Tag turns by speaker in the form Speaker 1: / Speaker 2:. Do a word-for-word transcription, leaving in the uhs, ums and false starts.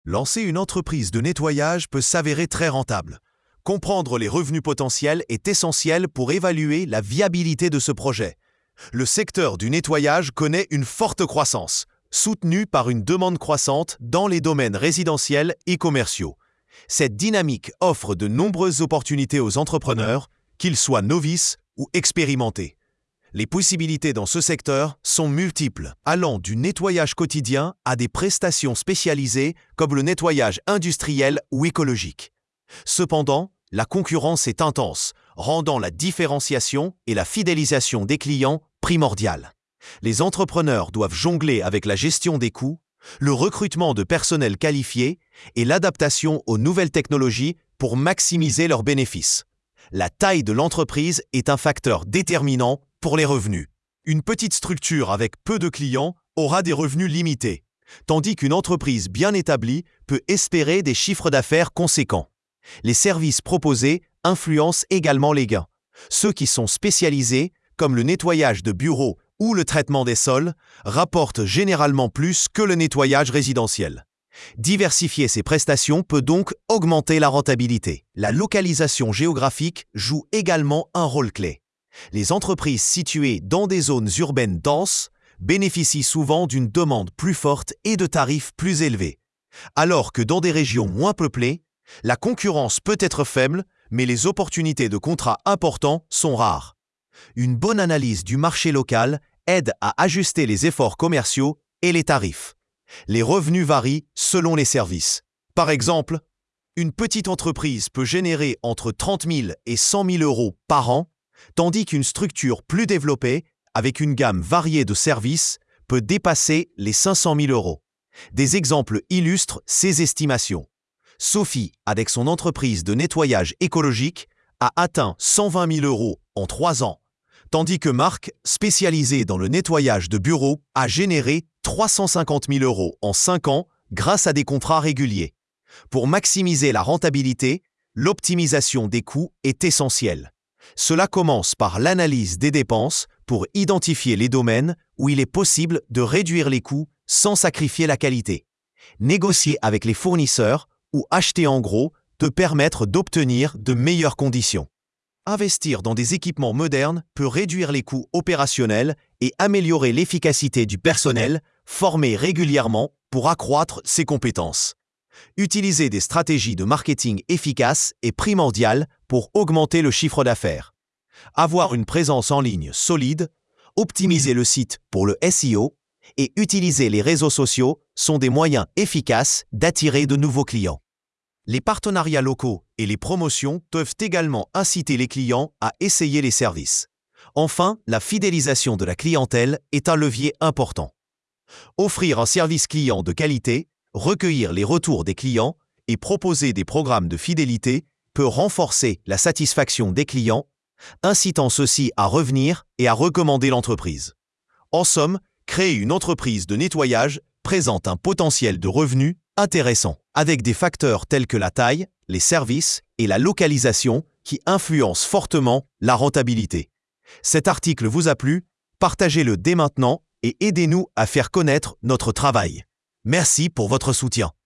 Speaker 1: Lancer une entreprise de nettoyage peut s'avérer très rentable. Comprendre les revenus potentiels est essentiel pour évaluer la viabilité de ce projet. Le secteur du nettoyage connaît une forte croissance, soutenue par une demande croissante dans les domaines résidentiels et commerciaux. Cette dynamique offre de nombreuses opportunités aux entrepreneurs, qu'ils soient novices ou expérimentés. Les possibilités dans ce secteur sont multiples, allant du nettoyage quotidien à des prestations spécialisées comme le nettoyage industriel ou écologique. Cependant, la concurrence est intense, rendant la différenciation et la fidélisation des clients primordiales. Les entrepreneurs doivent jongler avec la gestion des coûts, le recrutement de personnel qualifié et l'adaptation aux nouvelles technologies pour maximiser leurs bénéfices. La taille de l'entreprise est un facteur déterminant pour les revenus. Une petite structure avec peu de clients aura des revenus limités, tandis qu'une entreprise bien établie peut espérer des chiffres d'affaires conséquents. Les services proposés influencent également les gains. Ceux qui sont spécialisés, comme le nettoyage de bureaux ou le traitement des sols, rapportent généralement plus que le nettoyage résidentiel. Diversifier ces prestations peut donc augmenter la rentabilité. La localisation géographique joue également un rôle clé. Les entreprises situées dans des zones urbaines denses bénéficient souvent d'une demande plus forte et de tarifs plus élevés, alors que dans des régions moins peuplées, la concurrence peut être faible, mais les opportunités de contrats importants sont rares. Une bonne analyse du marché local aide à ajuster les efforts commerciaux et les tarifs. Les revenus varient selon les services. Par exemple, une petite entreprise peut générer entre trente mille et cent mille euros par an, tandis qu'une structure plus développée, avec une gamme variée de services, peut dépasser les cinq cent mille euros. Des exemples illustrent ces estimations. Sophie, avec son entreprise de nettoyage écologique, a atteint cent vingt mille euros en trois ans, tandis que Marc, spécialisé dans le nettoyage de bureaux, a généré trois cent cinquante mille euros en cinq ans grâce à des contrats réguliers. Pour maximiser la rentabilité, l'optimisation des coûts est essentielle. Cela commence par l'analyse des dépenses pour identifier les domaines où il est possible de réduire les coûts sans sacrifier la qualité. Négocier avec les fournisseurs ou acheter en gros te permettre d'obtenir de meilleures conditions. Investir dans des équipements modernes peut réduire les coûts opérationnels et améliorer l'efficacité du personnel formé régulièrement pour accroître ses compétences. Utiliser des stratégies de marketing efficaces est primordial pour augmenter le chiffre d'affaires. Avoir une présence en ligne solide, optimiser le site pour le S E O et utiliser les réseaux sociaux sont des moyens efficaces d'attirer de nouveaux clients. Les partenariats locaux et les promotions peuvent également inciter les clients à essayer les services. Enfin, la fidélisation de la clientèle est un levier important. Offrir un service client de qualité, recueillir les retours des clients et proposer des programmes de fidélité peut renforcer la satisfaction des clients, incitant ceux-ci à revenir et à recommander l'entreprise. En somme, créer une entreprise de nettoyage présente un potentiel de revenus intéressant, avec des facteurs tels que la taille, les services et la localisation qui influencent fortement la rentabilité. Cet article vous a plu? Partagez-le dès maintenant et aidez-nous à faire connaître notre travail. Merci pour votre soutien.